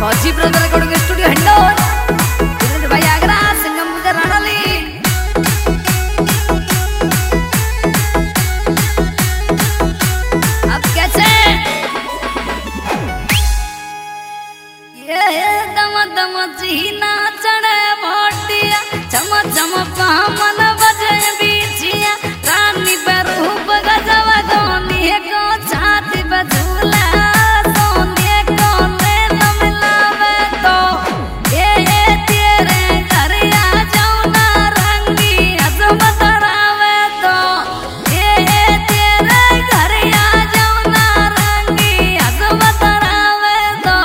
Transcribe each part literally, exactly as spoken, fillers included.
फौजी brother recording studio Hindaun भाई आगरा सिंगम मुझे राणाली अब कैसे ये दम दम जीना चढ़े मोटिया चम चम पामन बजे बीचिया रानी पर रूप गजब गोनी को छाती बझूला सोने को ले न मिलावे तो ये ये तेरे घर आ जाऊं ना रंगी अजमत रावे तो ये ये तेरे घर आ जाऊं ना रंगी अजमत रावे तो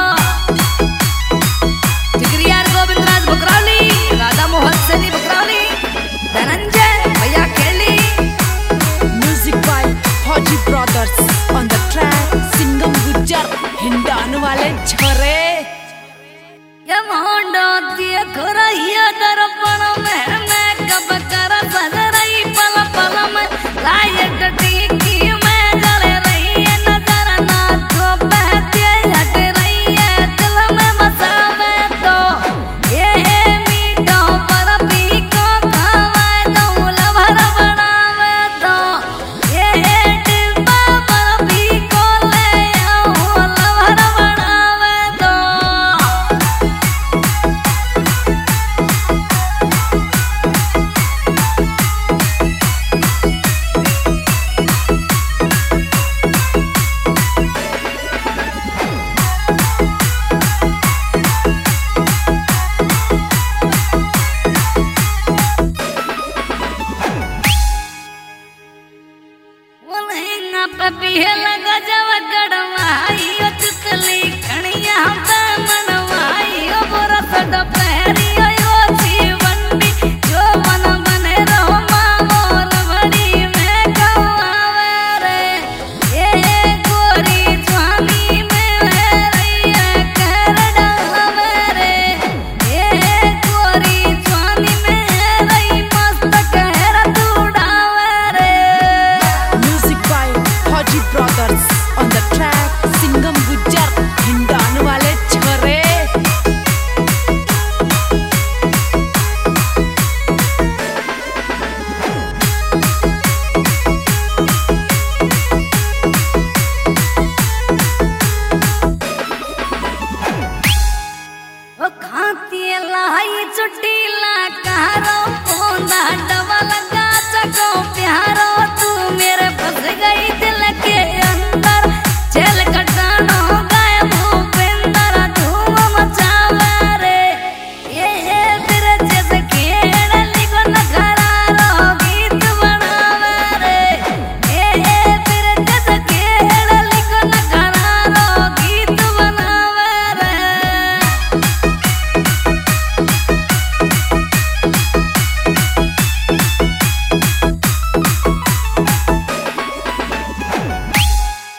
जिगरियार गोविंदराज बुकरावली राधा मोहन सैनी बुकरावली धनंजय भैया खेली music by Fauji brothers on the track Singam Gujjar Hindon वाले छोरे ये मोंडो दिए खोरहिया दर्पण में मैं कब कर सज रही पल पल में लायक टीकी में जले रही है नजर ना तो बहती हट रही है दिल में मसावे तो ये है मीठो पर भी को खावे तो लभर बनावे तो ये है डिब्बा पर भी को ले आओ लभर बनावे तो बोलेंगा पपीहे लगा जब गड़वाई ओ तितली खणिया पे मनवाई ओ बरस डपहरी ओ जीवंडी जो मन बने रहो मामोल बड़ी में गवावे रे ये गोरी स्वामी में रही है कर डावे रे ये गोरी स्वामी में रही मस्त कहर तू डावे रे music by Fauji brothers on the track Singam Gujjar Hindon वाले छोरे ओ खाती लाई चुट्टी